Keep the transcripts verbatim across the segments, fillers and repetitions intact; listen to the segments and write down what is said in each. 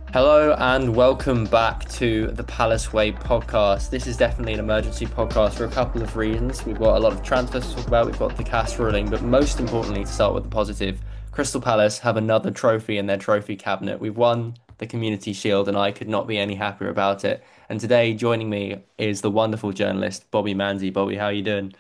Hello and welcome back to the Palace Way podcast. This is definitely an emergency podcast for a couple of reasons. We've got a lot of transfers to talk about, we've got the cast ruling, but most importantly, to start with the positive, Crystal Palace have another trophy in their trophy cabinet. We've won the Community Shield, and I could not be any happier about it. And today, joining me is the wonderful journalist Bobby Manzi. Bobby, how are you doing?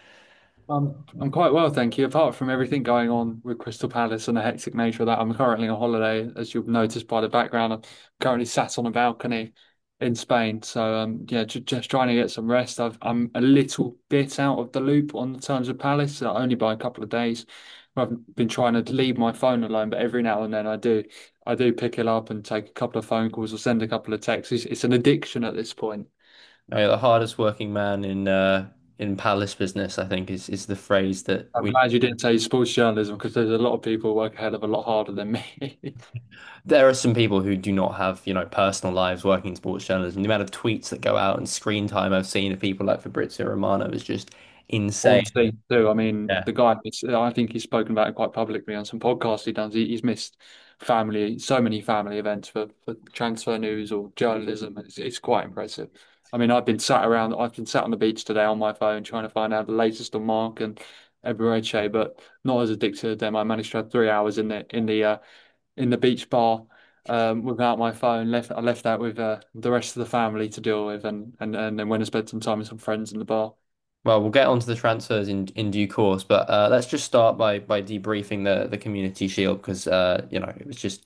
Um, I'm quite well, thank you. Apart from everything going on with Crystal Palace and the hectic nature of that, I'm currently on holiday, as you'll notice by the background. I'm currently sat on a balcony in Spain. So, um, yeah, ju- just trying to get some rest. I've, I'm a little bit out of the loop on the terms of Palace, uh, only by a couple of days. I've been trying to leave my phone alone, but every now and then I do, I do pick it up and take a couple of phone calls or send a couple of texts. It's, it's an addiction at this point. Oh, yeah, the hardest working man in uh, in Palace business, I think, is is the phrase that I'm we glad you didn't say sports journalism because there's a lot of people who work a hell of a lot harder than me. there are some people who do not have, you know, personal lives working in sports journalism. The amount of tweets that go out and screen time I've seen of people like Fabrizio Romano is just insane. On scene too. I mean, Yeah. the guy, it's, I think he's spoken about it quite publicly on some podcasts he does. He, he's missed family, so many family events for, for transfer news or journalism. It's, it's quite impressive. I mean, I've been sat around, I've been sat on the beach today on my phone trying to find out the latest on Mark and Ebereche, but not as addicted as them. I managed to have three hours in the in the uh, in the beach bar um, without my phone. Left I left that with uh, the rest of the family to deal with, and and and then went and spent some time with some friends in the bar. Well, we'll get onto the transfers in in due course, but uh, let's just start by by debriefing the the Community Shield because uh, you know, it was just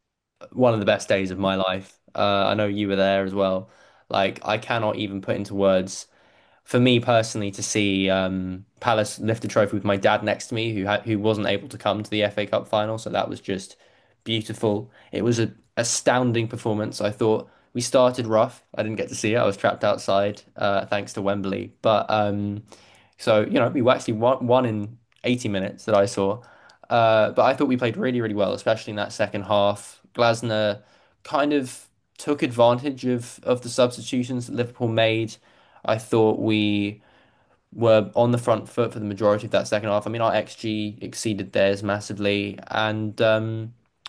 one of the best days of my life. Uh, I know you were there as well. Like, I cannot even put into words for me personally to see um, Palace lift a trophy with my dad next to me, who had who wasn't able to come to the F A Cup final. So that was just beautiful. It was an astounding performance. I thought we started rough. I didn't get to see it. I was trapped outside, uh, thanks to Wembley. But um, so you know, we actually won, won in eighty minutes that I saw. Uh, but I thought we played really, really well, especially in that second half. Glasner kind of took advantage of of the substitutions that Liverpool made. I thought we were on the front foot for the majority of that second half. I mean, our X G exceeded theirs massively. And um,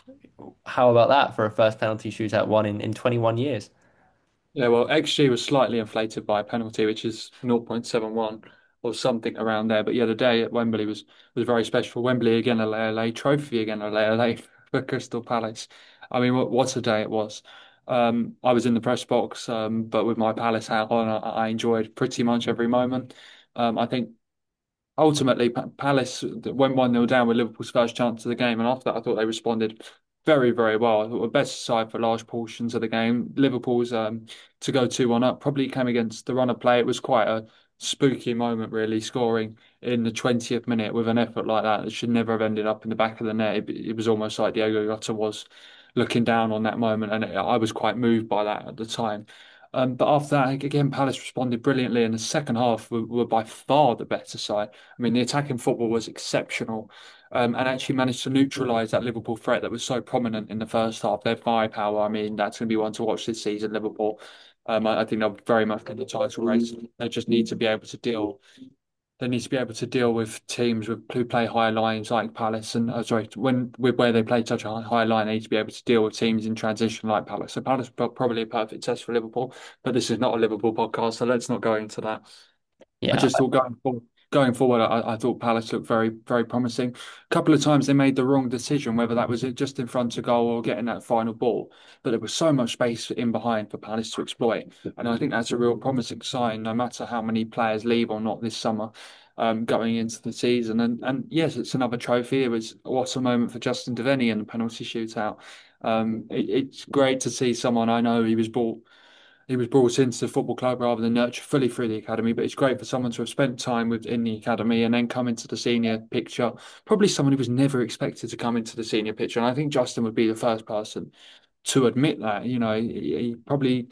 how about that for a first penalty shootout one in, in twenty-one years? Yeah, well, X G was slightly inflated by a penalty, which is zero point seven one or something around there. But yeah, the day at Wembley was was very special. For Wembley again, a L A trophy again, a L A for Crystal Palace. I mean, what what a day it was. Um, I was in the press box, um, but with my Palace hat on, I, I enjoyed pretty much every moment. Um, I think ultimately, Pa- Palace went one nil down with Liverpool's first chance of the game, and after that, I thought they responded very, very well. I thought the best side for large portions of the game. Liverpool's um, to go two one up probably came against the run of play. It was quite a spooky moment, really, scoring in the twentieth minute with an effort like that. It should never have ended up in the back of the net. It, it was almost like Diego Jota was looking down on that moment, and it, I was quite moved by that at the time. Um, but after that, again, Palace responded brilliantly, and the second half were, were by far the better side. I mean, the attacking football was exceptional, um, and actually managed to neutralise that Liverpool threat that was so prominent in the first half. Their firepower, I mean, that's going to be one to watch this season, Liverpool. Um, I, I think they're very much in the title race. They just need to be able to deal. They need to be able to deal with teams with, who play higher lines like Palace, and uh, sorry, when with where they play such a high, high line, they need to be able to deal with teams in transition like Palace. So Palace are probably a perfect test for Liverpool, but this is not a Liverpool podcast, so let's not go into that. I Yeah, just thought going forward, going forward, I, I thought Palace looked very, very promising. A couple of times they made the wrong decision, whether that was it just in front of goal or getting that final ball. But there was so much space in behind for Palace to exploit, and I think that's a real promising sign, no matter how many players leave or not this summer. Um, going into the season, and and yes, it's another trophy. It was what a moment for Justin Devenny in the penalty shootout. Um, it, it's great to see someone I know he was brought he was brought into the football club rather than nurtured fully through the academy. But it's great for someone to have spent time within the academy and then come into the senior picture. Probably someone who was never expected to come into the senior picture. And I think Justin would be the first person to admit that. You know, he, he probably.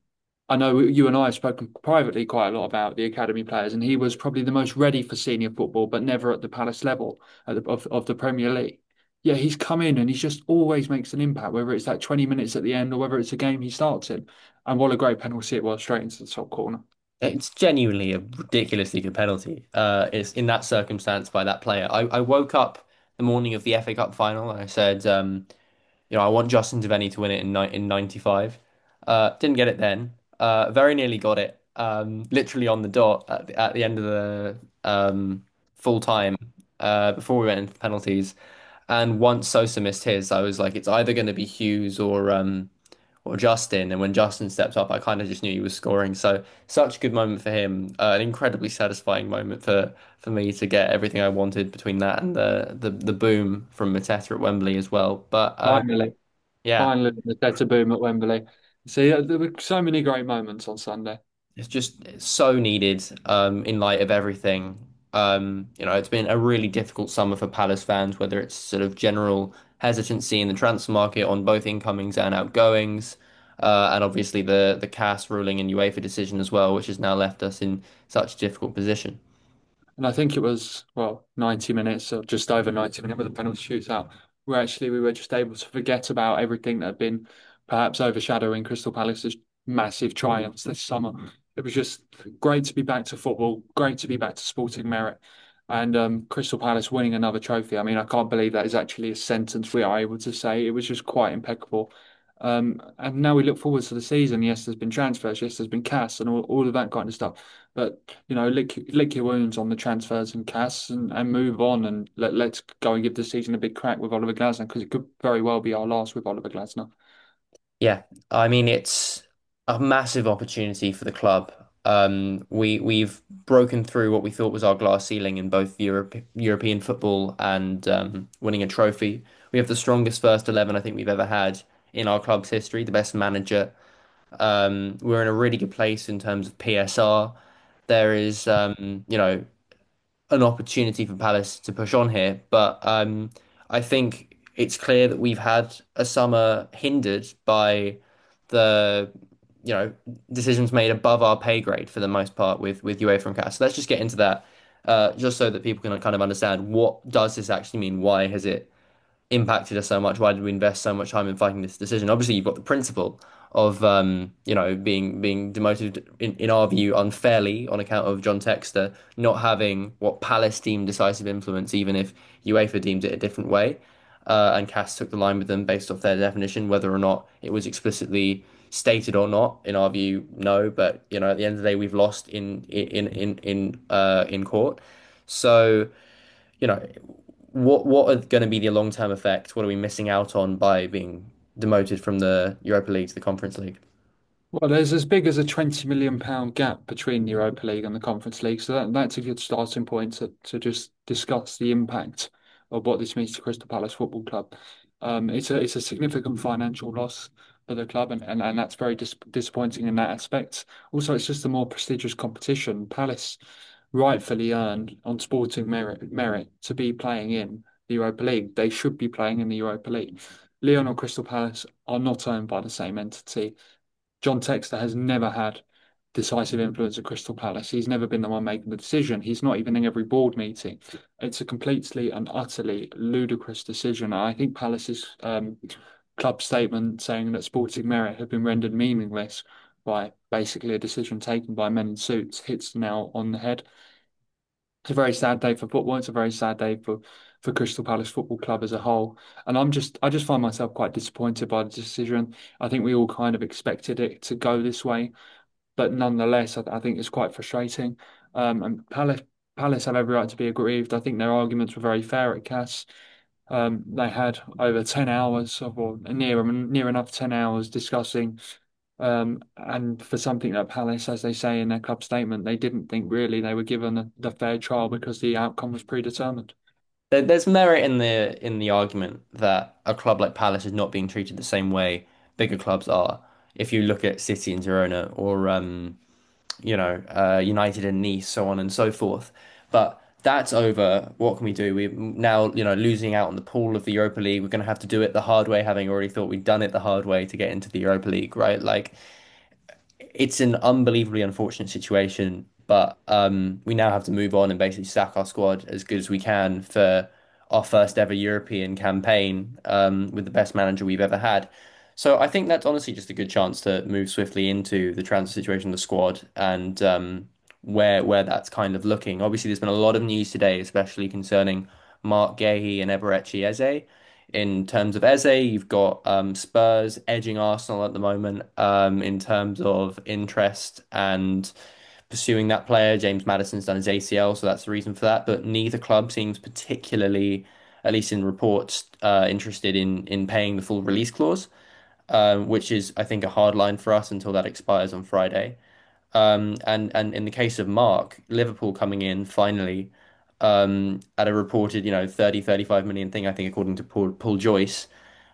I know you and I have spoken privately quite a lot about the academy players, and he was probably the most ready for senior football, but never at the Palace level at the, of, of the Premier League. Yeah, he's come in and he just always makes an impact, whether it's that twenty minutes at the end or whether it's a game he starts in. And what a great penalty it was straight into the top corner. it's genuinely a ridiculously good penalty. Uh, it's in that circumstance by that player. I, I woke up the morning of the F A Cup final and I said, um, You know, I want Justin Devaney to win it in ni in ninety-five. Uh, didn't get it then. Uh, very nearly got it. Um, literally on the dot at the, at the end of the um, full time uh, before we went into penalties. And once Sosa missed his, I was like, it's either going to be Hughes or um, or Justin. And when Justin stepped up, I kind of just knew he was scoring. So such a good moment for him. Uh, an incredibly satisfying moment for for me to get everything I wanted between that and the the the boom from Mateta at Wembley as well. But um, Finally, yeah. finally, the better boom at Wembley. See, uh, there were so many great moments on Sunday. It's just it's so needed um, in light of everything. Um, you know, it's been a really difficult summer for Palace fans, whether it's sort of general hesitancy in the transfer market on both incomings and outgoings, uh, and obviously the the C A S ruling and UEFA decision as well, which has now left us in such a difficult position. And I think it was, well, ninety minutes or just over ninety minutes with a penalty shootout, where actually we were just able to forget about everything that had been perhaps overshadowing Crystal Palace's massive triumphs this summer. It was just great to be back to football, great to be back to sporting merit, and um, Crystal Palace winning another trophy. I mean, I can't believe that is actually a sentence we are able to say. It was just quite impeccable. Um, and now we look forward to the season. Yes, there's been transfers, yes, there's been C A S and all, all of that kind of stuff. But you know, lick lick your wounds on the transfers and C A S and, and move on and let let's go and give the season a big crack with Oliver Glasner because it could very well be our last with Oliver Glasner. Yeah, I mean it's a massive opportunity for the club. Um, we we've broken through what we thought was our glass ceiling in both Europe, European football and um, winning a trophy. We have the strongest first eleven I think we've ever had in our club's history, the best manager. Um, we're in a really good place in terms of P S R. There is, um, you know, an opportunity for Palace to push on here, but um, I think it's clear that we've had a summer hindered by the you know decisions made above our pay grade for the most part with with UEFA and C A S. So let's just get into that, uh, just so that people can kind of understand what does this actually mean? Why has it impacted us so much? Why did we invest so much time in fighting this decision? Obviously, you've got the principle of um, you know being being demoted in, in our view unfairly on account of John Textor not having what Palace deemed decisive influence, even if UEFA deemed it a different way. Uh, and C A S took the line with them based off their definition, whether or not it was explicitly stated or not. In our view, no. But you know, at the end of the day, we've lost in in in in uh, in court. So you know, what what are going to be the long-term effects? What are we missing out on by being demoted from the Europa League to the Conference League? Well, there's as big as a twenty million pound gap between the Europa League and the Conference League, so that, that's a good starting point to, to just discuss the impact of what this means to Crystal Palace Football Club. Um, it's a it's a significant financial loss for the club, and, and, and that's very dis disappointing in that aspect. Also, it's just a more prestigious competition. Palace rightfully earned on sporting merit merit to be playing in the Europa League. They should be playing in the Europa League. Lyon or Crystal Palace are not owned by the same entity. John Textor has never had decisive influence at Crystal Palace. He's never been the one making the decision. He's not even in every board meeting. It's a completely and utterly ludicrous decision. I think Palace's um, club statement saying that sporting merit had been rendered meaningless by basically a decision taken by men in suits hits now on the head. It's a very sad day for football. It's a very sad day for for Crystal Palace Football Club as a whole. And I'm just I just find myself quite disappointed by the decision. I think we all kind of expected it to go this way, but nonetheless, I, I think it's quite frustrating. Um, and Palace Palace have every right to be aggrieved. I think their arguments were very fair at C A S. Um, they had over ten hours of, or near near enough ten hours discussing um, and for something like Palace, as they say in their club statement, they didn't think really they were given the, the fair trial because the outcome was predetermined. There, there's merit in the in the argument that a club like Palace is not being treated the same way bigger clubs are. If you look at City and Girona, or um, you know, uh, United and Nice, so on and so forth. But that's over. What can we do? We're now, you know, losing out on the pool of the Europa League. We're going to have to do it the hard way, having already thought we'd done it the hard way to get into the Europa League, right? Like, it's an unbelievably unfortunate situation, but um, we now have to move on and basically stack our squad as good as we can for our first ever European campaign um, with the best manager we've ever had. So I think that's honestly just a good chance to move swiftly into the transfer situation of the squad and um, where where that's kind of looking. Obviously, there's been a lot of news today, especially concerning Mark Gahey and Eberechi Eze. In terms of Eze, you've got um, Spurs edging Arsenal at the moment um, in terms of interest and pursuing that player. James Maddison's done his A C L, so that's the reason for that. But neither club seems particularly, at least in reports, uh, interested in in paying the full release clause, um, which is, I think, a hard line for us until that expires on Friday. Um, and and in the case of Mark, Liverpool coming in finally um, at a reported, you know, thirty thirty-five million thing, I think, according to Paul, Paul Joyce.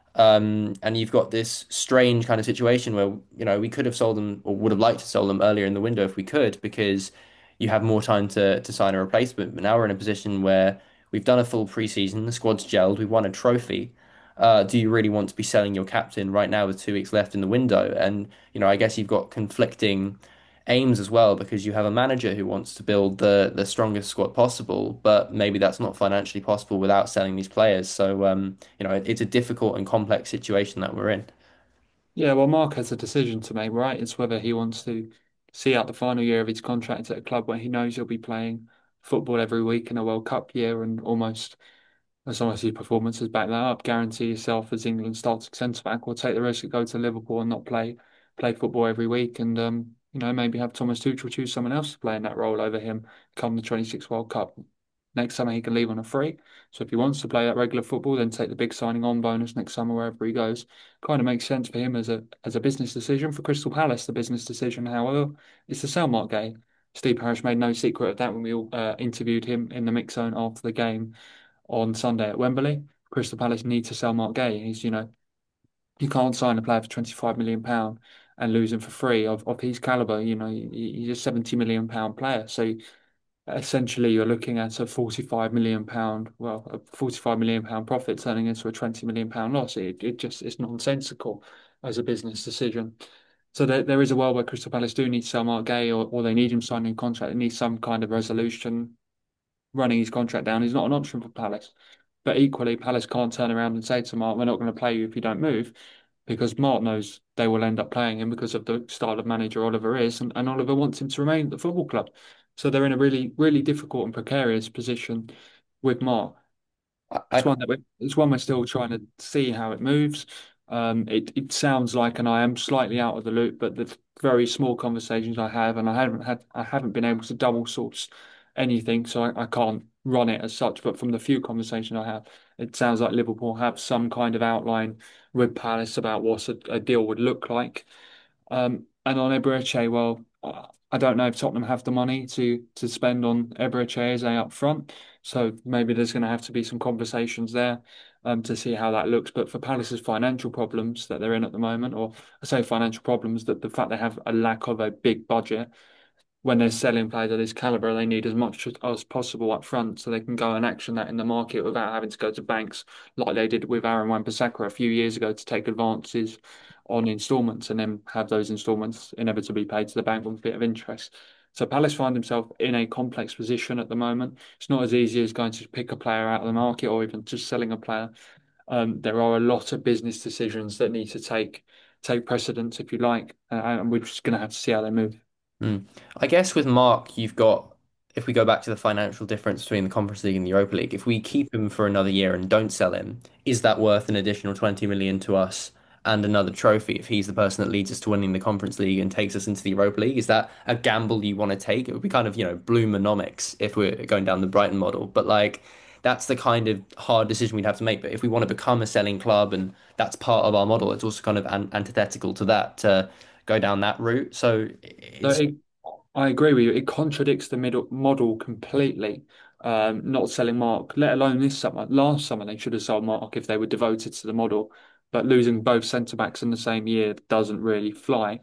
Um, and you've got this strange kind of situation where, you know, we could have sold them or would have liked to sell them earlier in the window if we could, because you have more time to to sign a replacement. But now we're in a position where we've done a full preseason, the squad's gelled, we've won a trophy. Uh, do you really want to be selling your captain right now with two weeks left in the window? And, you know, I guess you've got conflicting aims as well because you have a manager who wants to build the the strongest squad possible, but maybe that's not financially possible without selling these players. So um, you know, it's a difficult and complex situation that we're in. Yeah, well, Mark has a decision to make, right? It's whether he wants to see out the final year of his contract at a club where he knows he'll be playing football every week in a World Cup year and almost, as long as his performances back that up, guarantee yourself as England's starting centre back, or take the risk to go to Liverpool and not play play football every week, and um, you know, maybe have Thomas Tuchel choose someone else to play in that role over him come the twenty-six World Cup. Next summer he can leave on a free. So if he wants to play that regular football, then take the big signing on bonus next summer wherever he goes. Kind of makes sense for him as a as a business decision. For Crystal Palace, the business decision, however, is the sell Mark Gay. Steve Parish made no secret of that when we all uh, interviewed him in the mix zone after the game on Sunday at Wembley. Crystal Palace need to sell Mark Gay. He's, you know, you can't sign a player for twenty-five million pound and lose him for free of, of his caliber. You know, he's a seventy million pound player. So essentially you're looking at a forty-five million pound, well, a forty-five million pound profit turning into a twenty million pound loss. It, it just, it's nonsensical as a business decision. So there, there is a world where Crystal Palace do need to sell Mark Gay, or, or they need him signing a contract. They need some kind of resolution. Running his contract down is not an option for Palace. But equally, Palace can't turn around and say to Mark, we're not going to play you if you don't move, because Mark knows they will end up playing him because of the style of manager Oliver is, and, and Oliver wants him to remain at the football club. So they're in a really, really difficult and precarious position with Mark. I, It's I one that we, it's one we're still trying to see how it moves. Um, it it sounds like, and I am slightly out of the loop, but the very small conversations I have, and I haven't had, I haven't been able to double source anything, so I, I can't run it as such. But from the few conversations I have, it sounds like Liverpool have some kind of outline with Palace about what a, a deal would look like. Um, and on Eberechi, well, uh, I don't know if Tottenham have the money to to spend on Eberechi as a up front. So maybe there's going to have to be some conversations there um, to see how that looks. But for Palace's financial problems that they're in at the moment, or I say financial problems, that the fact they have a lack of a big budget when they're selling players of this caliber, they need as much as possible up front so they can go and action that in the market without having to go to banks like they did with Aaron Wan-Bissaka a few years ago to take advances on instalments and then have those instalments inevitably paid to the bank with a bit of interest. So Palace find themselves in a complex position at the moment. It's not as easy as going to pick a player out of the market or even just selling a player. Um, there are a lot of business decisions that need to take take precedence, if you like, uh, and we're just going to have to see how they move. Mm. I guess with Mark, you've got, if we go back to the financial difference between the Conference League and the Europa League, if we keep him for another year and don't sell him, is that worth an additional twenty million to us and another trophy if he's the person that leads us to winning the Conference League and takes us into the Europa League? Is that a gamble you want to take? It would be kind of, you know, Bloomonomics if we're going down the Brighton model, but like that's the kind of hard decision we'd have to make. But if we want to become a selling club and that's part of our model, it's also kind of an antithetical to that to go down that route. So So it's it, I agree with you. It contradicts the middle model completely. Um, not selling Mark, let alone this summer. Last summer they should have sold Mark if they were devoted to the model. But losing both centre backs in the same year doesn't really fly.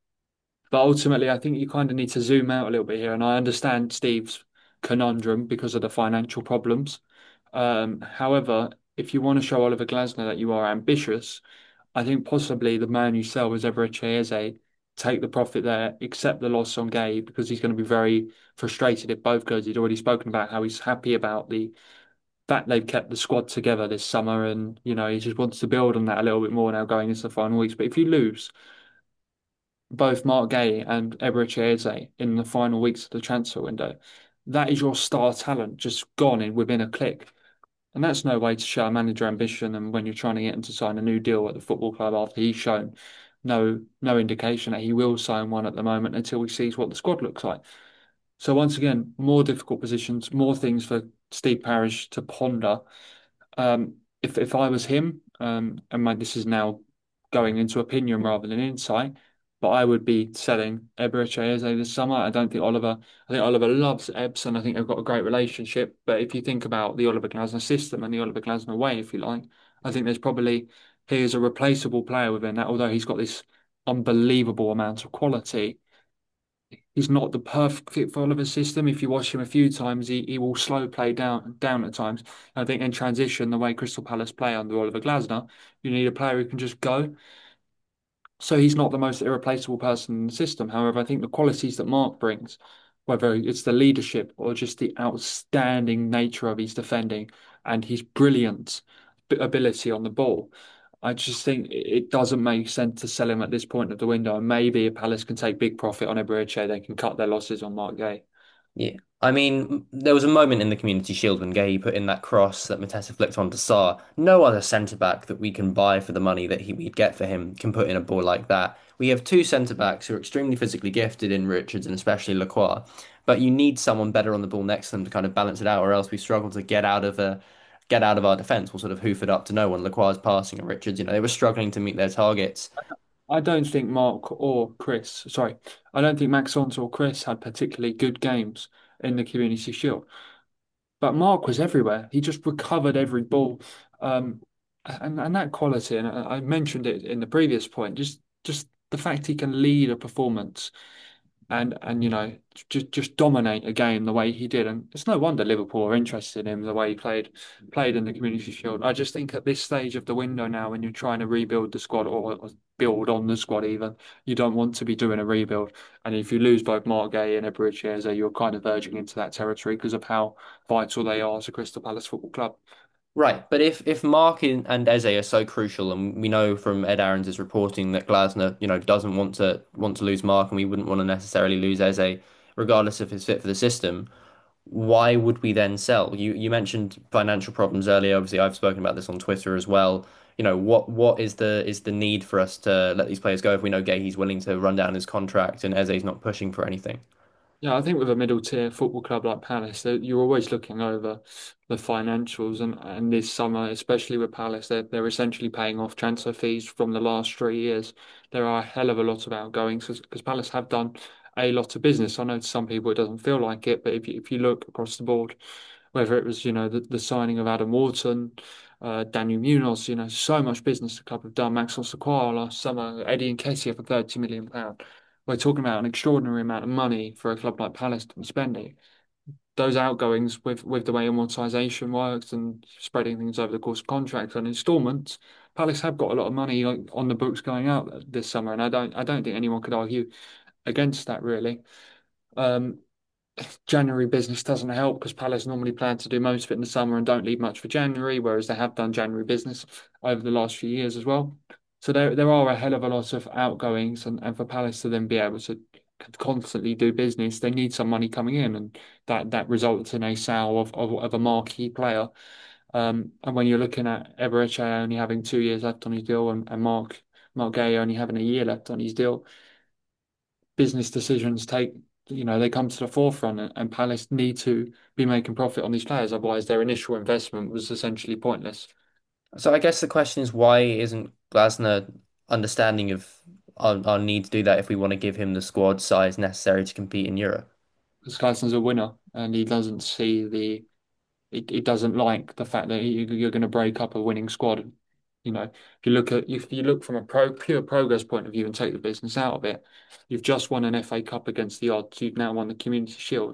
But ultimately, I think you kind of need to zoom out a little bit here. And I understand Steve's conundrum because of the financial problems. Um, however, if you want to show Oliver Glasner that you are ambitious, I think possibly the man you sell is Eberechi Eze. Take the profit there, accept the loss on Gay because he's going to be very frustrated if both goes. He'd already spoken about how he's happy about the fact they've kept the squad together this summer, and you know he just wants to build on that a little bit more now going into the final weeks. But if you lose both Mark Gay and Eberechi Eze in the final weeks of the transfer window, that is your star talent just gone in within a click. And that's no way to show a manager ambition. And when you're trying to get him to sign a new deal at the football club after he's shown no no indication that he will sign one at the moment until he sees what the squad looks like. So once again, more difficult positions, more things for Steve Parish to ponder. Um, if if I was him, um, and my, this is now going into opinion rather than insight, but I would be selling Eberechi Eze this summer. I don't think Oliver. I think Oliver loves Ebbs, and I think they've got a great relationship. But if you think about the Oliver Glasner system and the Oliver Glasner way, if you like, I think there's probably he is a replaceable player within that. Although he's got this unbelievable amount of quality, he's not the perfect fit for Oliver's system. If you watch him a few times, he, he will slow play down down at times. I think in transition, the way Crystal Palace play under Oliver Glasner, you need a player who can just go. So he's not the most irreplaceable person in the system. However, I think the qualities that Mark brings, whether it's the leadership or just the outstanding nature of his defending and his brilliant ability on the ball, I just think it doesn't make sense to sell him at this point of the window. And maybe if Palace can take big profit on Eberechi, they can cut their losses on Mark Gay. Yeah. I mean, there was a moment in the Community Shield when Gay put in that cross that Mateta flicked onto Sarr. No other centre back that we can buy for the money that he, we'd get for him can put in a ball like that. We have two centre backs who are extremely physically gifted in Richards and especially Lacroix, but you need someone better on the ball next to them to kind of balance it out, or else we struggle to get out of a get out of our defence. We'll sort of hoof it up to no one. Lacroix's passing and Richards, you know, they were struggling to meet their targets. I don't think Mark or Chris, sorry, I don't think Maxence or Chris had particularly good games in the Community Shield. But Mark was everywhere. He just recovered every ball, um, and and that quality. And I I mentioned it in the previous point. Just just the fact he can lead a performance and and you know just just dominate a game the way he did. And it's no wonder Liverpool are interested in him the way he played played in the Community Shield. I just think at this stage of the window now, when you're trying to rebuild the squad or, or build on the squad, even you don't want to be doing a rebuild. And if you lose both Marc Guéhi and Eberechi Eze, you're kind of verging into that territory because of how vital they are to Crystal Palace Football Club. Right, but if if Mark and and Eze are so crucial, and we know from Ed Aarons' reporting that Glasner, you know, doesn't want to want to lose Mark, and we wouldn't want to necessarily lose Eze, regardless of his fit for the system, why would we then sell? You you mentioned financial problems earlier. Obviously, I've spoken about this on Twitter as well. You know, what what is the is the need for us to let these players go if we know Gay willing to run down his contract and Eze's not pushing for anything? Yeah, I think with a middle tier football club like Palace, that you're always looking over the financials, and, and this summer, especially with Palace, they're they're essentially paying off transfer fees from the last three years. There are a hell of a lot of outgoings because Palace have done a lot of business. I know to some people it doesn't feel like it, but if you, if you look across the board, whether it was you know the, the signing of Adam Wharton, uh, Daniel Munoz, you know so much business the club have done. Maxence Lacroix last summer, Eddie Nketiah for thirty million pound. We're talking about an extraordinary amount of money for a club like Palace to be spending. Those outgoings with with the way amortization works and spreading things over the course of contracts and installments, Palace have got a lot of money like, on the books going out this summer, and I don't I don't think anyone could argue against that really. Um, January business doesn't help because Palace normally plan to do most of it in the summer and don't leave much for January, whereas they have done January business over the last few years as well. So there there are a hell of a lot of outgoings, and, and for Palace to then be able to constantly do business, they need some money coming in, and that that results in a sale of of, of a marquee player. Um, and when you're looking at Eberechi only having two years left on his deal, and, and Mark Mark Gay only having a year left on his deal, business decisions take, you know, they come to the forefront, and, and Palace need to be making profit on these players. Otherwise, their initial investment was essentially pointless. So I guess the question is, why isn't Glasner understanding of our, our need to do that if we want to give him the squad size necessary to compete in Europe? Because Glasner's a winner, and he doesn't see the, he, he doesn't like the fact that you, you're going to break up a winning squad. You know, if you look at if you look from a pro, pure progress point of view and take the business out of it, you've just won an F A Cup against the odds. You've now won the Community Shield.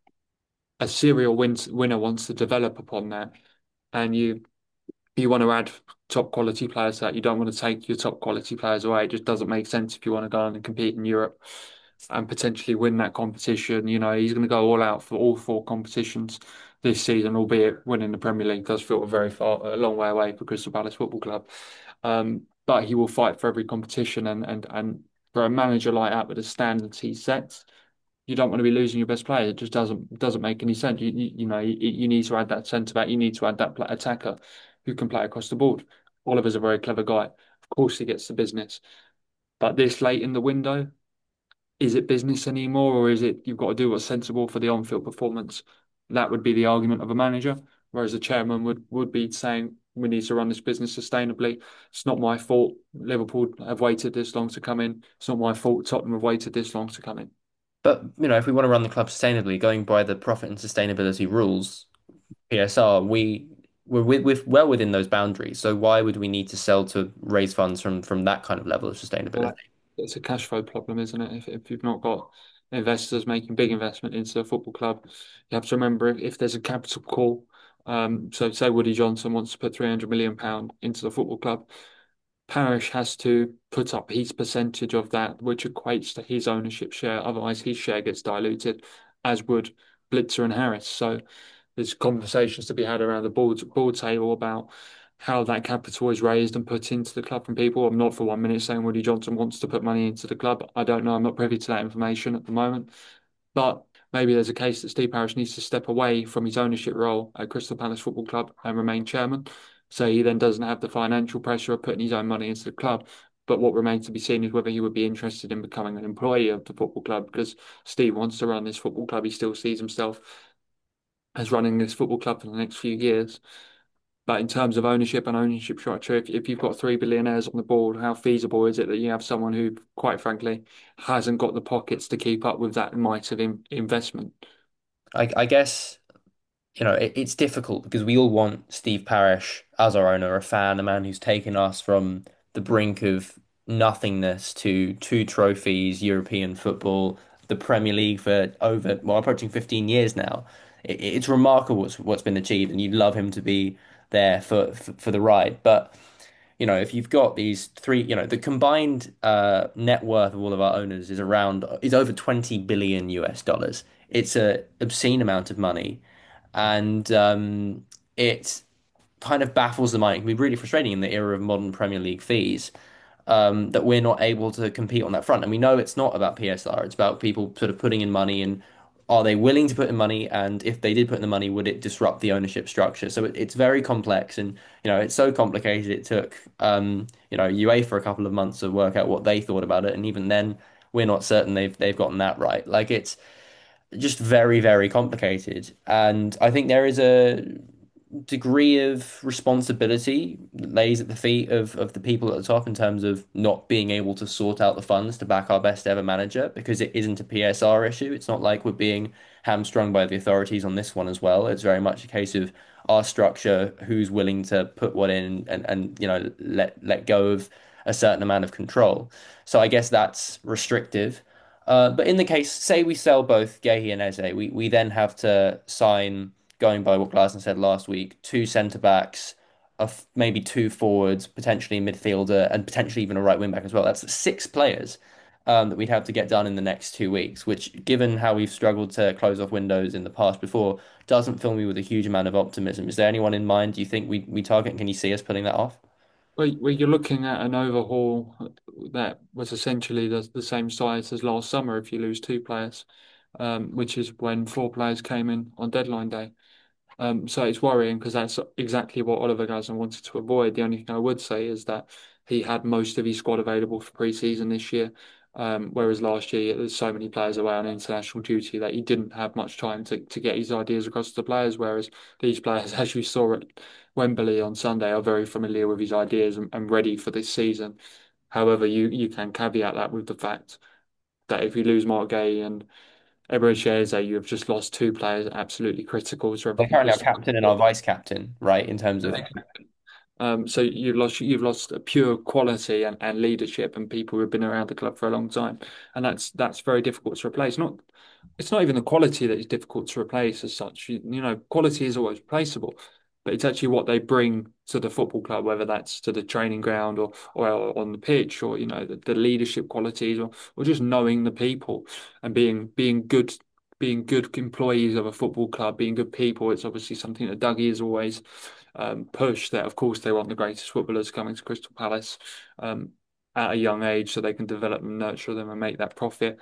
A serial win, winner wants to develop upon that, and you you want to add top quality players to that. You don't want to take your top quality players away. It just doesn't make sense if you want to go on and compete in Europe and potentially win that competition. You know, he's going to go all out for all four competitions this season, albeit winning the Premier League does feel a very far, a long way away for Crystal Palace Football Club. Um, but he will fight for every competition, and and and for a manager like that with the standards he sets, you don't want to be losing your best player. It just doesn't doesn't make any sense. You you, you know you, you need to add that centre back. You need to add that pla- attacker who can play across the board. Oliver's a very clever guy. Of course, he gets the business, but this late in the window, is it business anymore, or is it you've got to do what's sensible for the on-field performance? That would be the argument of a manager, whereas the chairman would would be saying we need to run this business sustainably. It's not my fault Liverpool have waited this long to come in. It's not my fault Tottenham have waited this long to come in. But you know, if we want to run the club sustainably, going by the profit and sustainability rules, P S R, we we're with, with well within those boundaries. So why would we need to sell to raise funds from from that kind of level of Well, sustainability? that, it's a cash flow problem, isn't it? If if you've not got investors making big investment into a football club, you have to remember if, if there's a capital call. Um, so say Woody Johnson wants to put three hundred million pound into the football club, Parish has to put up his percentage of that, which equates to his ownership share. Otherwise, his share gets diluted, as would Blitzer and Harris. So there's conversations to be had around the board board table about how that capital is raised and put into the club from people. I'm not for one minute saying Woody Johnson wants to put money into the club. I don't know. I'm not privy to that information at the moment. But maybe there's a case that Steve Parish needs to step away from his ownership role at Crystal Palace Football Club and remain chairman. So he then doesn't have the financial pressure of putting his own money into the club. But what remains to be seen is whether he would be interested in becoming an employee of the football club because Steve wants to run this football club. He still sees himself as running this football club for the next few years. But in terms of ownership and ownership structure, if, if you've got three billionaires on the board, how feasible is it that you have someone who, quite frankly, hasn't got the pockets to keep up with that might of in investment? I, I guess you know, it, it's difficult because we all want Steve Parish as our owner, a fan, a man who's taken us from the brink of nothingness to two trophies, European football, the Premier League for over, well, approaching fifteen years now. It, it's remarkable what's, what's been achieved, and you'd love him to be there for, for, for the ride. But you know, if you've got these three, you know, the combined uh, net worth of all of our owners is around is over twenty billion U S dollars. It's a obscene amount of money, and um, it kind of baffles the mind. It can be really frustrating in the era of modern Premier League fees um, that we're not able to compete on that front. And we know it's not about P S R; it's about people sort of putting in money and are they willing to put in money? And if they did put in the money, would it disrupt the ownership structure? So it, it's very complex, and you know it's so complicated. It took um, you know UEFA a couple of months to work out what they thought about it, and even then, we're not certain they've they've gotten that right. Like it's just very, very complicated. And I think there is a degree of responsibility that lays at the feet of, of the people at the top in terms of not being able to sort out the funds to back our best ever manager because it isn't a P S R issue. It's not like we're being hamstrung by the authorities on this one as well. It's very much a case of our structure, who's willing to put what in and, and you know let let go of a certain amount of control. So I guess that's restrictive. Uh, but in the case, say we sell both Gehi and Eze, we, we then have to sign, going by what Glasner said last week, two centre backs, of maybe two forwards, potentially a midfielder, and potentially even a right wing back as well. That's six players um, that we'd have to get done in the next two weeks, which, given how we've struggled to close off windows in the past before, doesn't fill me with a huge amount of optimism. Is there anyone in mind do you think we, we target? Can you see us pulling that off? Well, well, you're looking at an overhaul that was essentially the, the same size as last summer if you lose two players, um, which is when four players came in on deadline day. Um, so it's worrying because that's exactly what Oliver Glasner wanted to avoid. The only thing I would say is that he had most of his squad available for pre-season this year, um, whereas last year there's so many players away on international duty that he didn't have much time to, to get his ideas across to the players. Whereas these players, as you saw at Wembley on Sunday, are very familiar with his ideas and, and ready for this season. However, you you can caveat that with the fact that if you lose Mark Gay and Eberechi, you have just lost two players absolutely critical to They're everything currently our Crystal captain and our vice captain, right? In terms of Um, so you've lost you've lost a pure quality and, and leadership and people who've been around the club for a long time, and that's that's very difficult to replace. Not it's not even the quality that is difficult to replace as such. You, you know, quality is always replaceable, but it's actually what they bring to the football club, whether that's to the training ground or or on the pitch, or you know the, the leadership qualities, or or just knowing the people and being being good. Being good employees of a football club, being good people, it's obviously something that Dougie is always um, push that, of course, they want the greatest footballers coming to Crystal Palace um, at a young age so they can develop and nurture them and make that profit.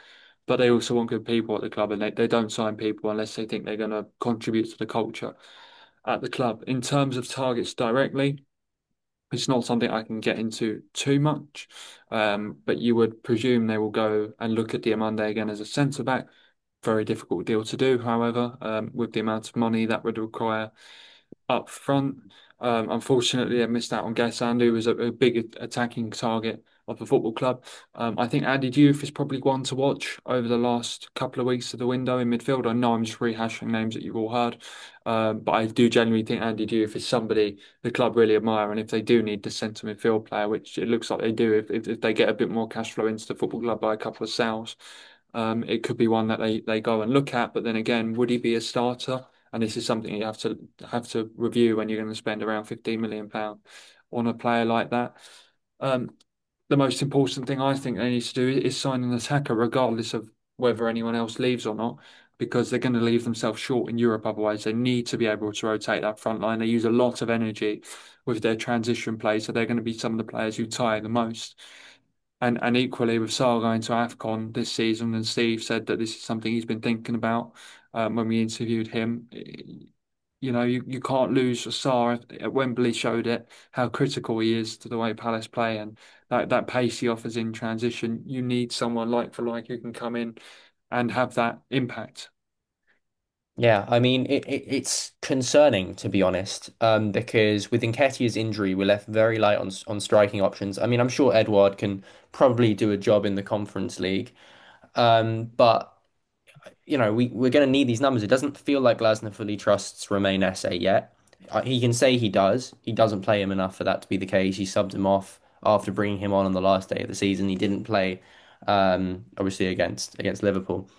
but they also want good people at the club, and they, they don't sign people unless they think they're going to contribute to the culture at the club. In terms of targets directly, it's not something I can get into too much, um, but you would presume they will go and look at Diomande again as a centre back. Very difficult deal to do, however, um, with the amount of money that would require up front. Um, unfortunately, I missed out on Gassan, who was a, a big attacking target of the football club. Um, I think Andy Diouf is probably one to watch over the last couple of weeks of the window in midfield. I know I'm just rehashing names that you've all heard, um, but I do genuinely think Andy Diouf is somebody the club really admire. And if they do need the centre midfield player, which it looks like they do, if, if, if they get a bit more cash flow into the football club by a couple of sales, um, it could be one that they, they go and look at. But then again, would he be a starter? And this is something you have to have to review when you're going to spend around fifteen million pounds on a player like that. Um, the most important thing I think they need to do is sign an attacker, regardless of whether anyone else leaves or not, because they're going to leave themselves short in Europe. Otherwise, they need to be able to rotate that front line. They use a lot of energy with their transition play, so they're going to be some of the players who tire the most. And and equally with Sarr going to AFCON this season, and Steve said that this is something he's been thinking about um, when we interviewed him. You know, you, you can't lose Sarr at Wembley showed it how critical he is to the way Palace play and that, that pace he offers in transition. You need someone like for like who can come in and have that impact. Yeah, I mean it, it it's concerning to be honest, um, because with Nketiah's injury, we're left very light on on striking options. I mean, I'm sure Edouard can probably do a job in the Conference League, um, but you know we we're going to need these numbers. It doesn't feel like Glasner fully trusts Romain Esse yet. Uh, He can say he does. He doesn't play him enough for that to be the case. He subbed him off after bringing him on on the last day of the season. He didn't play, um, obviously against against Liverpool.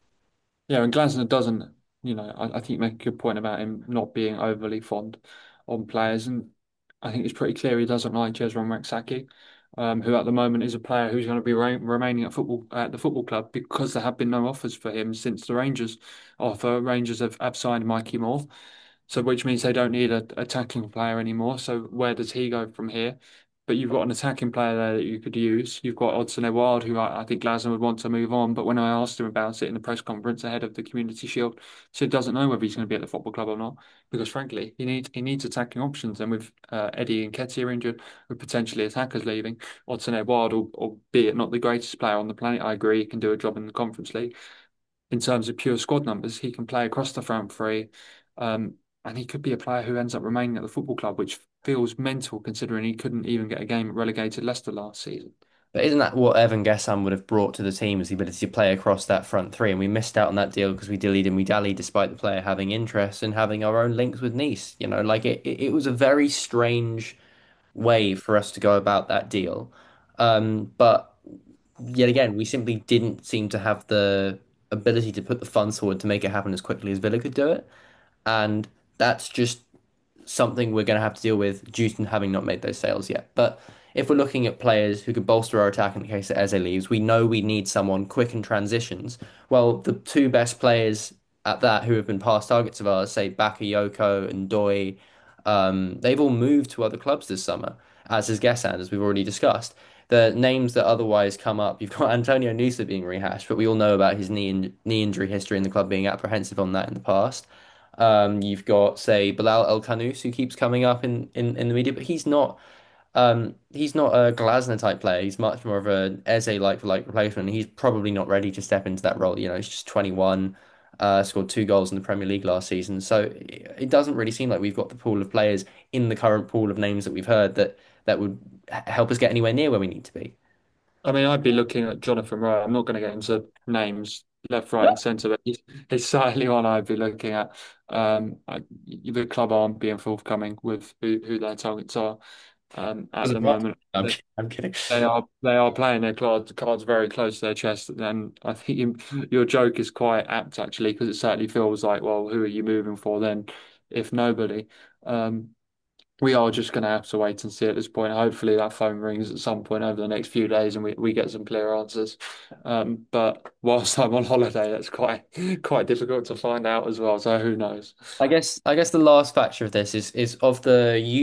Yeah, and Glasner doesn't, you know, I, I think you make a good point about him not being overly fond on players. And I think it's pretty clear he doesn't like Jezron Raksaki, um, who at the moment is a player who's going to be re remaining at football at the football club because there have been no offers for him since the Rangers offer. Rangers have, have signed Mikey Moore. So which means they don't need a attacking player anymore. So where does he go from here? But you've got an attacking player there that you could use. You've got Odsonne Edouard, who I, I think Glasner would want to move on. But when I asked him about it in the press conference ahead of the Community Shield, he said he doesn't know whether he's going to be at the football club or not. Because frankly, he needs he needs attacking options. And with uh, Eddie and Nketiah injured, with potentially attackers leaving, Odsonne Edouard, albeit not the greatest player on the planet, I agree, he can do a job in the Conference League in terms of pure squad numbers, he can play across the front three, um, and he could be a player who ends up remaining at the football club, which feels mental considering he couldn't even get a game at relegated Leicester last season. But isn't that what Evan Gesam would have brought to the team, is the ability to play across that front three? And we missed out on that deal because we dillied and we dallied, despite the player having interest and having our own links with Nice. You know, like it, it it was a very strange way for us to go about that deal. Um, but yet again, we simply didn't seem to have the ability to put the funds forward to make it happen as quickly as Villa could do it. And that's just something we're going to have to deal with due to having not made those sales yet. But if we're looking at players who could bolster our attack in the case that Eze leaves, we know we need someone quick in transitions. Well, the two best players at that who have been past targets of ours, say Bakayoko and Doi, um, they've all moved to other clubs this summer, as has Gessan, as we've already discussed. The names that otherwise come up, you've got Antonio Nusa being rehashed, but we all know about his knee in, knee injury history and the club being apprehensive on that in the past. Um, you've got, say, Bilal El Khanous, who keeps coming up in, in, in the media, but he's not um, he's not a Glasner type player. He's much more of an Eze like for like replacement. And he's probably not ready to step into that role. You know, he's just twenty-one, uh, scored two goals in the Premier League last season. So it, it doesn't really seem like we've got the pool of players in the current pool of names that we've heard that that would h- help us get anywhere near where we need to be. I mean, I'd be looking at Jonathan Rowe. I'm not going to get into names left, right, and centre, but he's, he's certainly one I'd be looking at. Um, I, the club aren't being forthcoming with who, who their targets are um, at the moment. I'm kidding. I'm kidding. They are they are playing their cards cards very close to their chest, and I think you, your joke is quite apt actually because it certainly feels like, well, who are you moving for then, if nobody? Um, we are just going to have to wait and see at this point. Hopefully, that phone rings at some point over the next few days, and we, we get some clear answers. Um, but whilst I'm on holiday, that's quite quite difficult to find out as well. So who knows? I guess I guess the last factor of this is is of the youth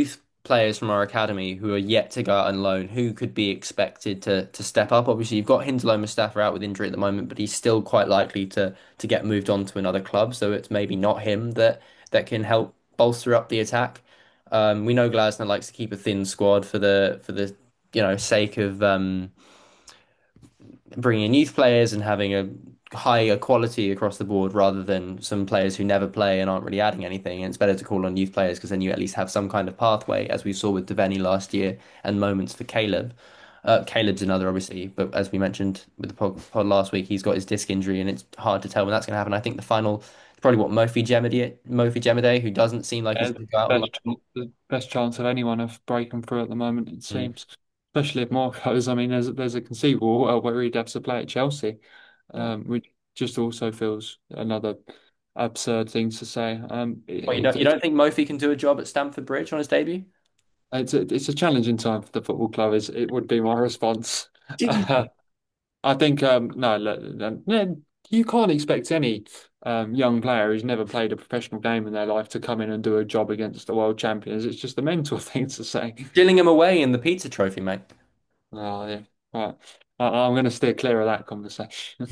players from our academy who are yet to go out on loan who could be expected to to step up. Obviously, you've got Hinslow Mustafa out with injury at the moment, but he's still quite likely to to get moved on to another club. So it's maybe not him that that can help bolster up the attack. Um, we know Glasner likes to keep a thin squad for the for the you know sake of um, bringing in youth players and having a higher quality across the board rather than some players who never play and aren't really adding anything. And it's better to call on youth players because then you at least have some kind of pathway, as we saw with Devaney last year, and moments for Caleb. Uh, Caleb's another, obviously, but as we mentioned with the pod, pod last week, he's got his disc injury, and it's hard to tell when that's going to happen. I think the final is probably what Mofi Jemede, Mofi Jemede, who doesn't seem like he's Uh, going to go out on loan. best, chan- the best chance of anyone of breaking through at the moment, it Mm. seems. Especially if Marco's, I mean, there's there's a conceivable world where he'd have to play at Chelsea, Yeah. um, which just also feels another absurd thing to say. Um, Well, you it, don't you it, don't think Mofi can do a job at Stamford Bridge on his debut? it's a, it's a challenging time for the football club, is it would be my response. Uh, I think um, no, look, no, no, you can't expect any um, young player who's never played a professional game in their life to come in and do a job against the world champions. It's just a mental thing to say. Gillingham away in the pizza trophy, mate. Oh yeah, right. I, I'm going to steer clear of that conversation.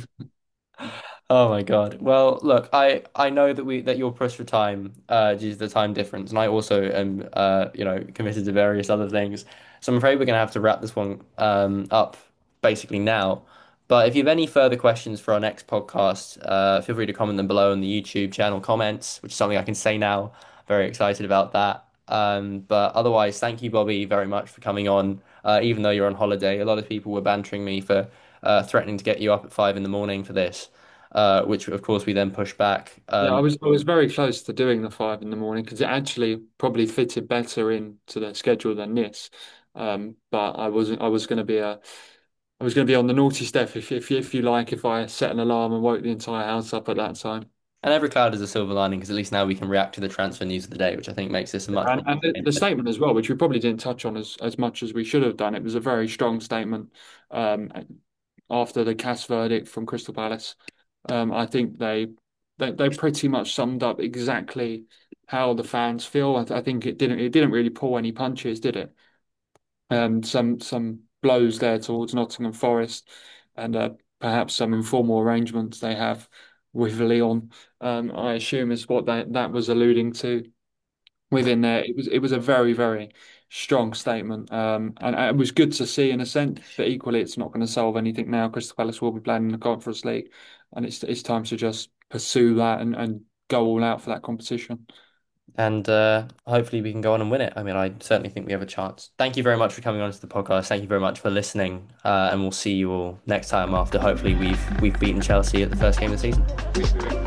Oh my God. Well, look, I I know that we that you're pressed for time uh due to the time difference, and I also am uh you know committed to various other things. So I'm afraid we're gonna have to wrap this one um up basically now. But if you have any further questions for our next podcast, uh feel free to comment them below in the YouTube channel comments, which is something I can say now. Very excited about that. Um, but otherwise, thank you, Bobby, very much for coming on. Uh, even though you're on holiday, a lot of people were bantering me for uh, threatening to get you up at five in the morning for this uh, which of course we then pushed back. Yeah, I Um, was I was very close to doing the five in the morning because it actually probably fitted better into their schedule than this. Um, but I wasn't. I was going to be a. I was going to be on the naughty step if if if you like if I set an alarm and woke the entire house up at that time. and every cloud is a silver lining because at least now we can react to the transfer news of the day, which I think makes this a much And, more. and the, the statement as well, which we probably didn't touch on as, as much as we should have done. It was a very strong statement um, after the C A S verdict from Crystal Palace. Um, I think they, they they pretty much summed up exactly how the fans feel. I, I think it didn't it didn't really pull any punches, did it? Um, some some blows there towards Nottingham Forest, and uh, perhaps some informal arrangements they have with Lyon. Um, I assume is what that that was alluding to within there. It was it was a very, very strong statement, um, and, and it was good to see in a sense. But equally, it's not going to solve anything now. Crystal Palace will be playing in the Conference League, and it's it's time to just pursue that and, and go all out for that competition. And uh, hopefully we can go on and win it. I mean, I certainly think we have a chance. Thank you very much for coming on to the podcast. Thank you very much for listening, uh, and we'll see you all next time after hopefully we've we've beaten Chelsea at the first game of the season.